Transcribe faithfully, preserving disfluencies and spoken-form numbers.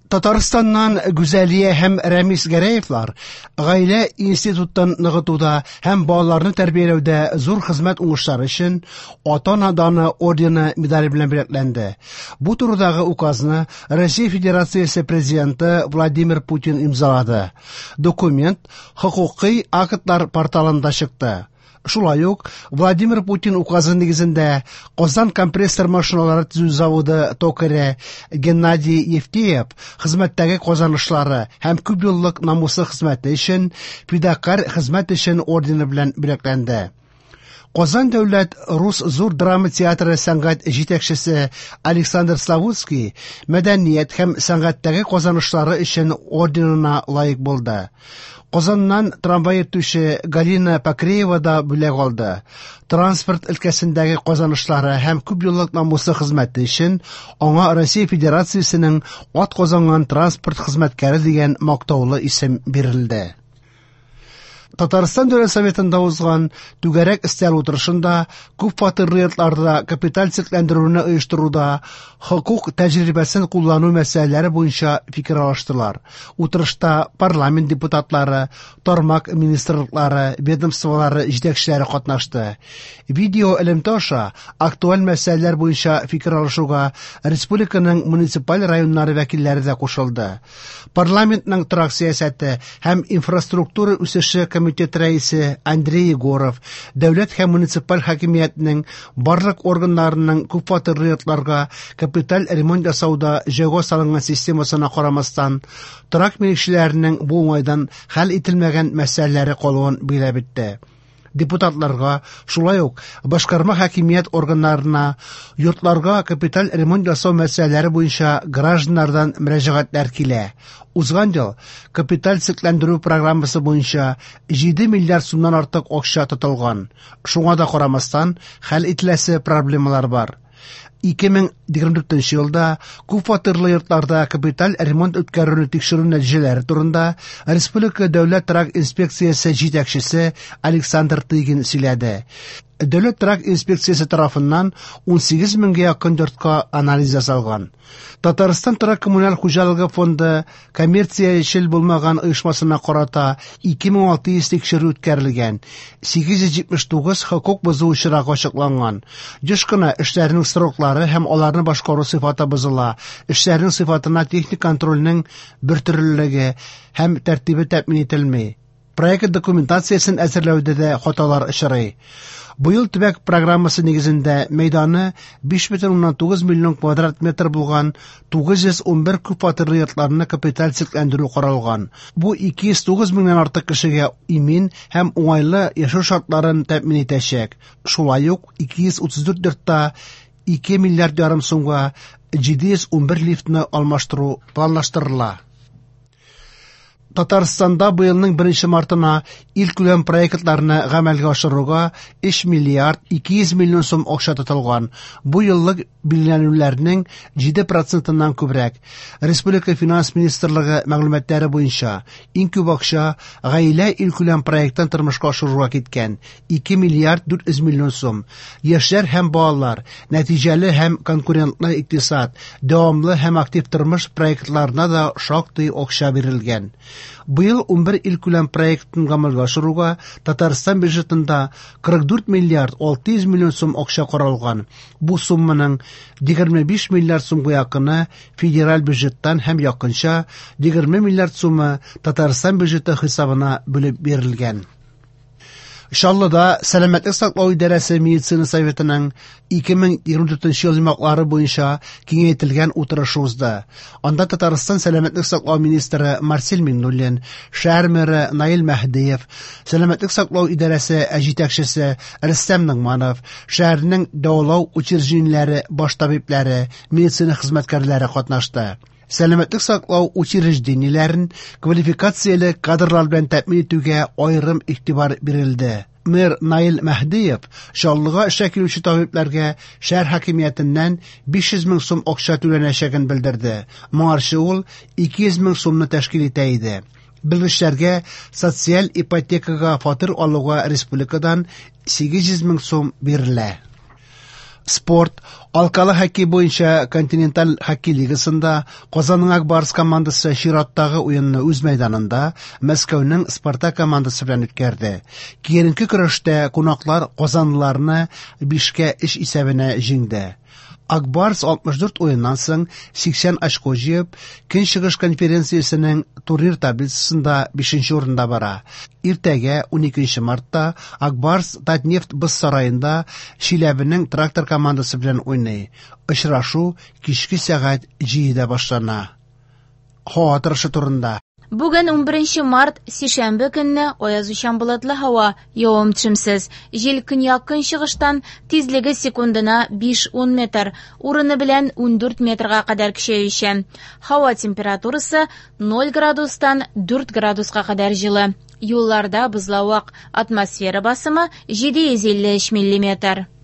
Татарстаннан Гүзәлия һәм Рәмис Гәрәевлар гаилә институттан ныгытуда һәм балаларны тәрбияләүдә зур хезмәт уңышлары өчен ата-ана даны ордены медале белән бүләкләнде. Бу турыдагы указны Россия Федерациясе президенты Владимир Путин имзалады. Документ хокукый актлар порталында чыкты. Шулай ук Владимир Путин указы нигезендә Казан компрессор машиналары төзү заводы токаре Геннадий Евтеев хезмәттәге казанышлары һәм күп еллык намуслы хезмәте өчен фидакарь хезмәт өчен ордены белән бүләкләнде. Казан дәүләт рус зур драма театры сәнгать җитәкчесе Александр Славутский мәдәният һәм сәнгатьтәге казанышлары өчен орденына лаек булды. Казаннан трамвай йөртүче Галина Покреева да бүләк алды. Транспорт өлкәсендәге казанышлары һәм күп еллык намуслы хезмәте өчен аңа Россия Федерациясенең ат казанган транспорт хезмәткәре дигән мактаулы исем бирелде. Татарстан Дәүләт Советында узган түгәрәк өстәл утырышында күп фатирлы йортларда капиталь цехләндерүне оештыруда хокук тәҗрибәсен куллану мәсьәләләре буенча фикер алыштылар. Утырышта парламент депутатлары, тармак министрлыклары, ведомстволары җитәкчеләре катнашты. Видео элемтә аша актуаль мәсьәләләр буенча фикер алышуга республиканың муниципаль районнары вәкилләре дә кушылды. Парламентның торак сәясәте һәм инфраструктура үсеше комитет рәисе Андрей Егоров дәүләт һәм муниципаль хакимиятның барлык органнарының күп фатирлы йортларга капиталь ремонт ясауда җәйгә салынган системасына карамастан торак милишчеләренең бу уңайдан хәл ителмәгән мәсьәләләре калуын билгеләп үтте. Депутатларга, шулай ук башкарма хакимият органнарына йортларга капиталь ремонт ясау мәсьәләләре буенча гражданнардан мөрәҗәгатьләр килә. Узган ел капиталь цехләндерү программасы буенча җиде миллиард сумнан артык акча тотылган. Шуңа да карамастан хәл ителәсе проблемалар бар. ике мең егерме дүртенче елда күп фатирлы йортларда капиталь ремонт үткәрүне тикшерү нәтиҗәләре турында Республика дәүләт торак инспекциясе җитәкчесе Александр Тыгин сөйләде. Дәүләт торак инспекциясе тарафыннан ун сигез меңгә якын йортка анализ ясалган. Татарстан торак коммуналь хуҗалыгы фонды коммерциячел булмаган оешмасына карата ике мең алты йөз тикшерү үткәрелгән. сигез йөз җитмеш тугыз хокук бозу очрагы ачыкланган. Еш кына эшләрнең сроклары һәм аларны башкару сыйфаты бозыла. Эшләрнең сыйфатына техник контрольнең бертөрлелеге һәм тәртибе тәэмин ителми. Проект документациясын әзерләүдә дә хаталар очрый. Быел төбәк программасы нигезендә мәйданы биш бөтен уннан тугыз миллион квадрат метр булган тугыз йөз ун бер күп фатирлы йортларны капиталь цехләндерү каралган. Бу ике йөз тугыз меңнән артык кешегә имин һәм уңайлы яшәү шартларын тәэмин итәчәк. Шулай ук ике йөз утыз дүрт йортта ике миллиард ярым сумга җиде йөз ун бер лифтны алмаштыру планлаштырыла. Татарстанда быелның беренче мартына ил күләм проектларны гамәлгә ашыруга өч миллиард ике йөз миллион сум акча тотылган. Бу еллык билгеләнүләрнең җиде процентыннан күбрәк. Республика финанс министрлыгы мәгълүматлары буенча иң күп акча гаилә ил күләм проекттан тормышка ашыруга киткән ике миллиард дүрт йөз миллион сум. Яшьләр һәм балалар, нәтиҗәле һәм конкурентлы икътисад, дәвамлы һәм актив тормыш проектларына да шактый акча бирелгән. Быел ун бер ил күләм проектын гамәлгә ашыруга Татарстан бюджетында кырык дүрт миллиард алты йөз миллион сум акча каралган. Бу сумманың егерме биш миллиард сумга якыны федераль бюджеттан һәм якынча егерме миллиард сумы Татарстан бюджеты хисабына бүлеп бирелгән. Шаллыда сәламәтлек саклау идарәсе медицина советының ике мең егерме дүртенче ел җимаклары буенча киңәйтелгән утырышы узды. Анда Татарстан сәламәтлек саклау министры Марсель Миннуллин, шәһәр мэры Наил Мәһдиев, сәламәтлек саклау идарәсе җитәкчесе Рөстәм Нигъманов, шәһәрнең дәвалау учреждениеләре баш табиблары, медицина хезмәткәрләре катнашты. Сәламәтлек саклау учреждениеләрен квалификацияле кадрлар белән тәэмин итүгә аерым игътибар бирелде. Мэр Наил Мәһдиев Шаллыга эшкә килүче табибларга шәһәр хакимиятеннән биш йөз мең сум акча түләнәчәген белдерде. Моңарчы ул ике йөз мең сумны тәшкил итә иде. Белгечләргә социаль ипотекага фатир алуга республикадан сигез йөз мең сум бирелә. Спорт, алкалы хоккей буенча континенталь хоккей лигасында Казанның Ак Барс командасы чираттагы уенны үз мәйданында Мәскәүнең Спартак командасы белән үткәрде. Киеренке көрәштә кунаклар казанлыларны бишкә өч исәбенә җиңде. Ак Барс алтмыш дүрт уеннан соң сиксән очко җыеп, Көнчыгыш конференциясенең турнир таблицасында бишенче урында бара. Иртәгә уникенче мартта Ак Барс Татнефть боз сараенда Чиләбенең трактор командасы белән уйный. Очрашу кичке сәгать җидедә башлана. Һава торышы турында. Бүген унберенче март сишәмбе көнне аязучан болытлы һава, явым-төшемсез. Җил көньяк-көнчыгыштан тизлеге секундына биш-ун метр, урыны белән ундүрт метрга кадәр көчәючән. Һава температурасы ноль градустан дүрт градуска кадәр җылы. Юлларда бозлавык, атмосфера басымы җиде йөз илле өч миллиметр.